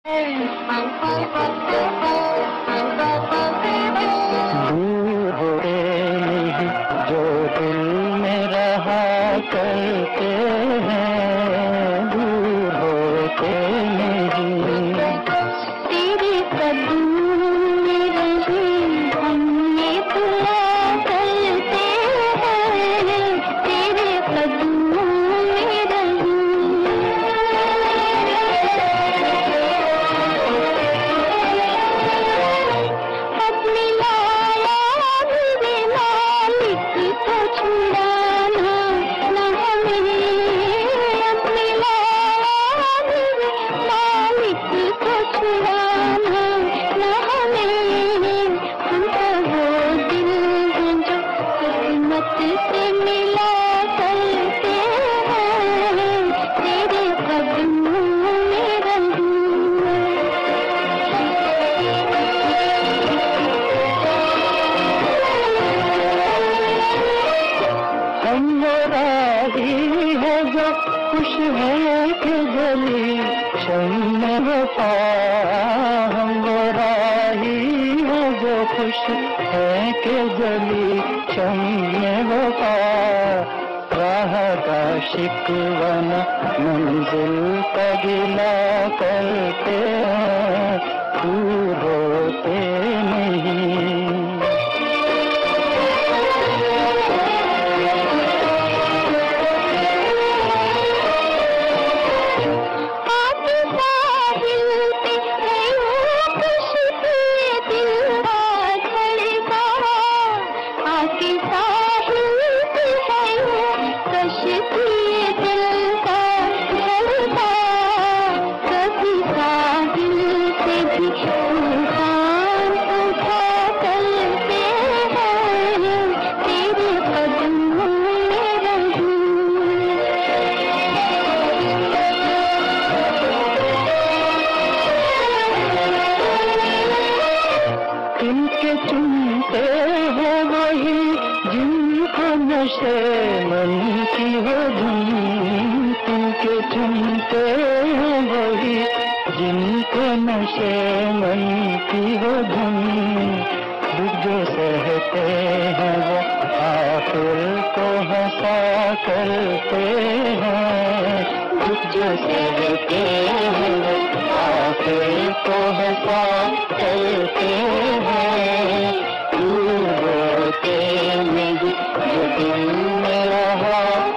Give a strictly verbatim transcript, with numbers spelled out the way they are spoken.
दूर होते नहीं जो दिल में रहा करते हैं, दूर होते नहीं। तेरे कदम में रहे हमने दुआ करते हैं, तेरे कदम में रहे। अपनी लाया मेरे मालिक को छुड़ाना न हमें, अपनी लाया मेरे मालिक को छुड़ाना न हमें। हम तो वो दिल हैं जो किस्मत से मिला करते हैं, तेरे कदमों में रहूं। हम वो राही है जो खुश है कि गली शम्म वफा, हम वो राही है जो खुश है कि गली शम्म वफा। राह का शिकवा न मंजिल का गिला करते हैं, दूर होते नहीं। आके साहिल पे है यूं खुशबू दिल का धड़का, आके साहिल पे है यूं खुशबू दिल का धड़का। कभी साहिल से भी तूफान उठा करते हैं, तेरे कदमों में रहूं। इनके चुनते हो वही जिनको नशे मन की हो धुन, इनके चुनते हो वही जिनको नशे मन की हो धुन। दुख जो सहते हैं वो आखिर को हंसा करते हैं, दुख जो सहते हैं वो आखिर को हंसा करते हैं। दूर होते नहीं जो दिल में रहा